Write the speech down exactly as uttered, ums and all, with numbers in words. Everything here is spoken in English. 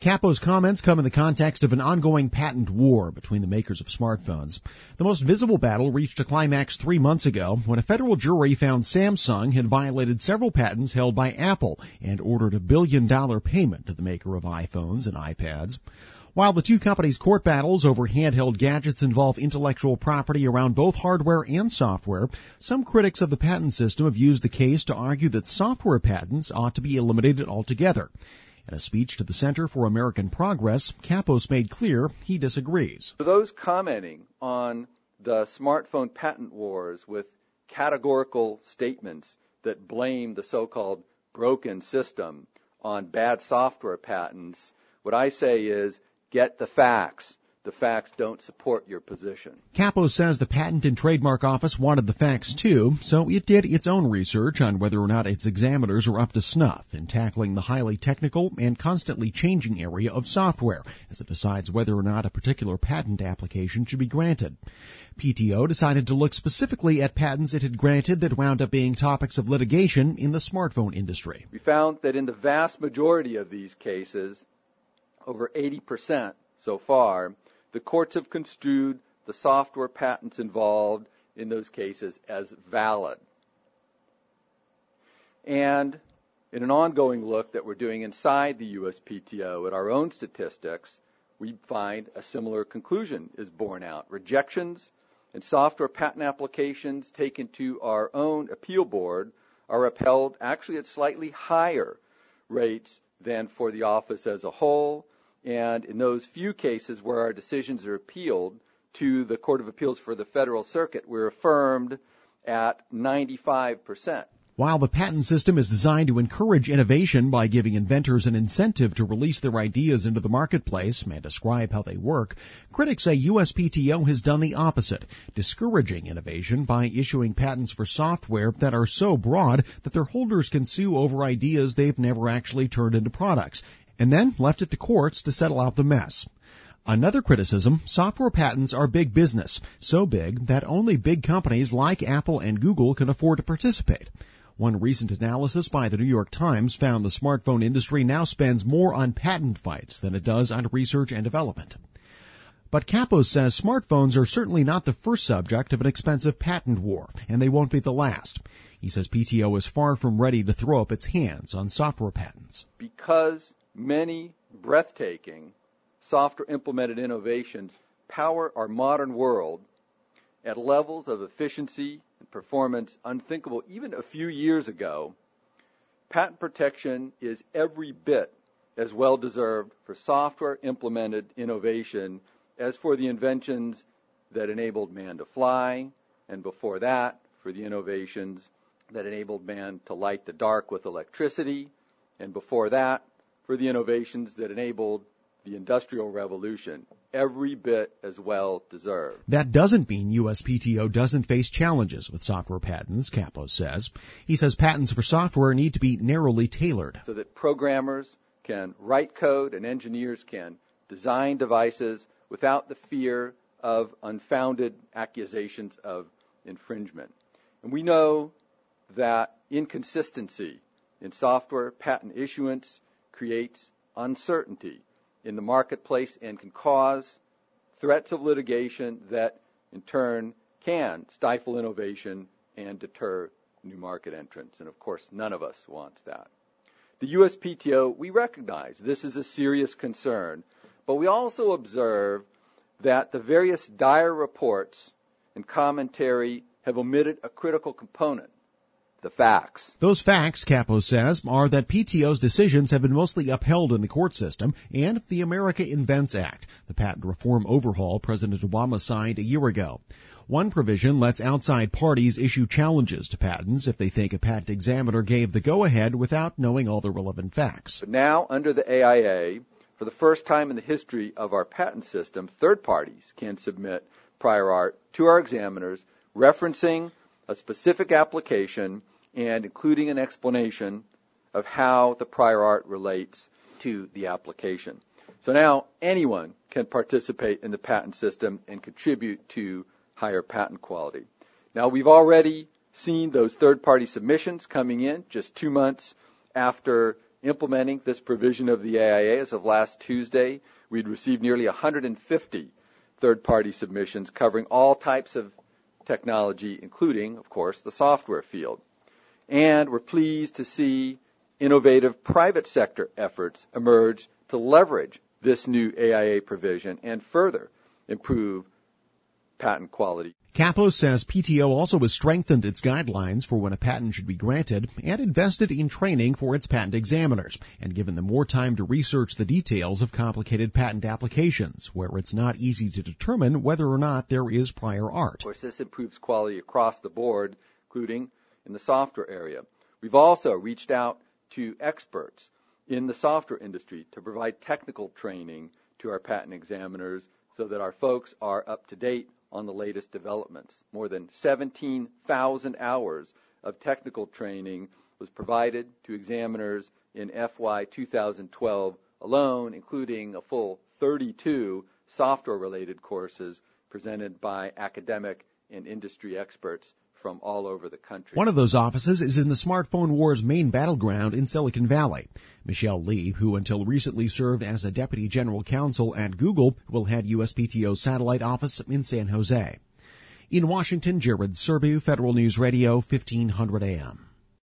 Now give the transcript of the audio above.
Capo's comments come in the context of an ongoing patent war between the makers of smartphones. The most visible battle reached a climax three months ago when a federal jury found Samsung had violated several patents held by Apple and ordered a billion-dollar payment to the maker of iPhones and iPads. While the two companies' court battles over handheld gadgets involve intellectual property around both hardware and software, some critics of the patent system have used the case to argue that software patents ought to be eliminated altogether. In a speech to the Center for American Progress, Capos made clear he disagrees. For those commenting on the smartphone patent wars with categorical statements that blame the so-called broken system on bad software patents, what I say is get the facts. The facts don't support your position. Capos says the Patent and Trademark Office wanted the facts too, so it did its own research on whether or not its examiners are up to snuff in tackling the highly technical and constantly changing area of software as it decides whether or not a particular patent application should be granted. P T O decided to look specifically at patents it had granted that wound up being topics of litigation in the smartphone industry. We found that in the vast majority of these cases, over eighty percent so far, the courts have construed the software patents involved in those cases as valid. And in an ongoing look that we're doing inside the U S P T O at our own statistics, we find a similar conclusion is borne out. Rejections in software patent applications taken to our own appeal board are upheld actually at slightly higher rates than for the office as a whole. And in those few cases where our decisions are appealed to the Court of Appeals for the Federal Circuit, we're affirmed at ninety-five percent. While the patent system is designed to encourage innovation by giving inventors an incentive to release their ideas into the marketplace and describe how they work, critics say U S P T O has done the opposite, discouraging innovation by issuing patents for software that are so broad that their holders can sue over ideas they've never actually turned into products, and then left it to courts to settle out the mess. Another criticism, software patents are big business, so big that only big companies like Apple and Google can afford to participate. One recent analysis by the New York Times found the smartphone industry now spends more on patent fights than it does on research and development. But Capos says smartphones are certainly not the first subject of an expensive patent war, and they won't be the last. He says P T O is far from ready to throw up its hands on software patents. Because many breathtaking software-implemented innovations power our modern world at levels of efficiency and performance unthinkable even a few years ago, patent protection is every bit as well-deserved for software-implemented innovation as for the inventions that enabled man to fly, and before that, for the innovations that enabled man to light the dark with electricity, and before that, for the innovations that enabled the Industrial Revolution, every bit as well deserved. That doesn't mean U S P T O doesn't face challenges with software patents, Capos says. He says patents for software need to be narrowly tailored, so that programmers can write code and engineers can design devices without the fear of unfounded accusations of infringement. And we know that inconsistency in software patent issuance creates uncertainty in the marketplace and can cause threats of litigation that in turn can stifle innovation and deter new market entrants. And of course, none of us wants that. The U S P T O, we recognize this is a serious concern, but we also observe that the various dire reports and commentary have omitted a critical component: the facts. Those facts, Capos says, are that P T O's decisions have been mostly upheld in the court system and the America Invents Act, the patent reform overhaul President Obama signed a year ago. One provision lets outside parties issue challenges to patents if they think a patent examiner gave the go-ahead without knowing all the relevant facts. But now, under the A I A, for the first time in the history of our patent system, third parties can submit prior art to our examiners referencing a specific application and including an explanation of how the prior art relates to the application. So now anyone can participate in the patent system and contribute to higher patent quality. Now, we've already seen those third-party submissions coming in just two months after implementing this provision of the A I A. As of last Tuesday, we'd received nearly one hundred fifty third-party submissions covering all types of technology, including, of course, the software field. And we're pleased to see innovative private sector efforts emerge to leverage this new A I A provision and further improve patent quality. Kappos says P T O also has strengthened its guidelines for when a patent should be granted and invested in training for its patent examiners and given them more time to research the details of complicated patent applications where it's not easy to determine whether or not there is prior art. Of course, this improves quality across the board, including in the software area. We've also reached out to experts in the software industry to provide technical training to our patent examiners so that our folks are up to date on the latest developments. More than seventeen thousand hours of technical training was provided to examiners in F Y two thousand twelve alone, including a full thirty-two software-related courses presented by academic and industry experts from all over the country. One of those offices is in the smartphone war's main battleground in Silicon Valley. Michelle Lee, who until recently served as a deputy general counsel at Google, will head U S P T O's satellite office in San Jose. In Washington, Jared Serbu, Federal News Radio, fifteen hundred A M.